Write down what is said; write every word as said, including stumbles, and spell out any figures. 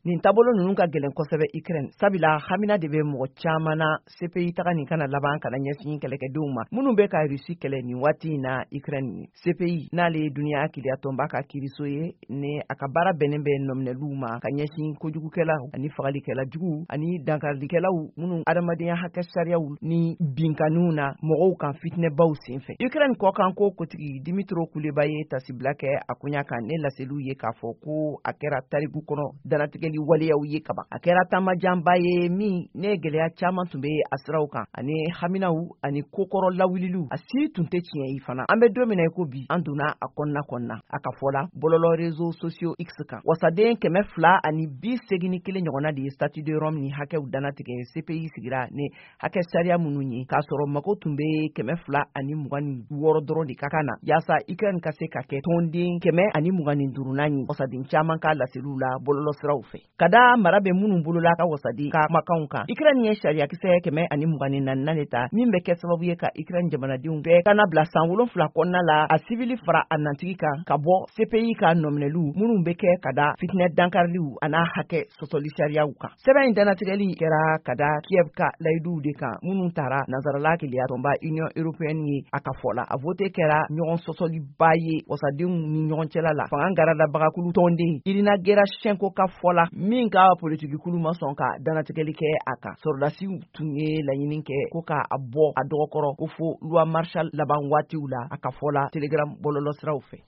nin taabolo ninnu ka gɛlɛn kosɛbɛ Ukraine sabila hamina de bɛ mɔgɔ caman na C P I taga nin kana laban kana ɲɛsin kɛlɛkɛdenw ma minnu bɛ ka Russie kɛlɛ nin waati in na Ukraine. C P I n'ale ye duniya hakiliya tɔnba ka kiiriso ye ni a ka baara bɛnnen bɛ nɔminɛliw ma ka ɲɛsin kojugukɛlaw ani fagalikɛla jugu ani dankarikɛlaw minnu adamadenya hakɛ sariyaw ni binkaniw na mɔgɔw kan fitinɛbaw senfɛ. Ukraine kɔkan ko kotigi Dimitro Kuleba ye tasibila kɛ a kunya kan ne laseliw ye k'a fɔ ko a kɛra tariku kɔnɔ danatigɛli waleyaw ye kaban. A kɛra taamajanba ye min ne gɛlɛya caman tun bɛ a siraw kan ani haminaw ani kokɔrɔ lawuliliw a si tun tɛ tiɲɛ yi fana. An bɛ don min na i ko bi an donna a kɔnɔna kɔnɔna a ka fɔ la bɔlɔlɔ réseaux sociaux X kan. Wasaden kɛmɛ fila ani bi segin ni kelen ɲɔgɔnna de ye statut de Rome ni hakɛw danatigɛ C P I sigira ni hakɛ sariya minnu ye k'a sɔrɔ mako tun bɛ kɛmɛ fila ani mugan ni wɔɔrɔ dɔrɔn de ka kan na yaasa Ukraine ka se ka kɛ tɔnden kɛmɛ ani mugan ni duurunan ye wasaden caman ka laseliw la bɔlɔlɔ siraw fɛ. Ka da mara bɛ minnu bolola ka wasaden ka kumakanw kan Ukraine ye sariyakisɛ kɛmɛ ani mugan ni naani de ta min bɛ kɛ sababu ye ka Ukraine jamanadenw bɛɛ kana bila san wolonfila kɔnɔna la a sivili fara a nantigi kan ka bɔ C P I ka nɔminɛliw minnu bɛ kɛ ka da fitinɛ dankariliw a n'a hakɛ sɔsɔli sariyaw kan. Sɛbɛn in danatigɛli kɛra ka da Kiev ka layiduw de kan minnu taara nazarala keleya tɔnba Union Européenne ye a ka fɔ la a vote kɛra ɲɔgɔn sɔsɔliba ye wasadenw ni ɲɔgɔn cɛla la fanga garadabagakulu tɔnden Irina Gerashenko ka fɔ la min ka politikikulu ma sɔn ka danatigɛli kɛ a kan. Sɔrɔdasiw tun ye laɲini kɛ ko k'a bɔ a dɔgɔkɔrɔ ko fo loi Marshal laban waatiw la a ka fɔ la Telegram bɔlɔlɔ siraw fɛ.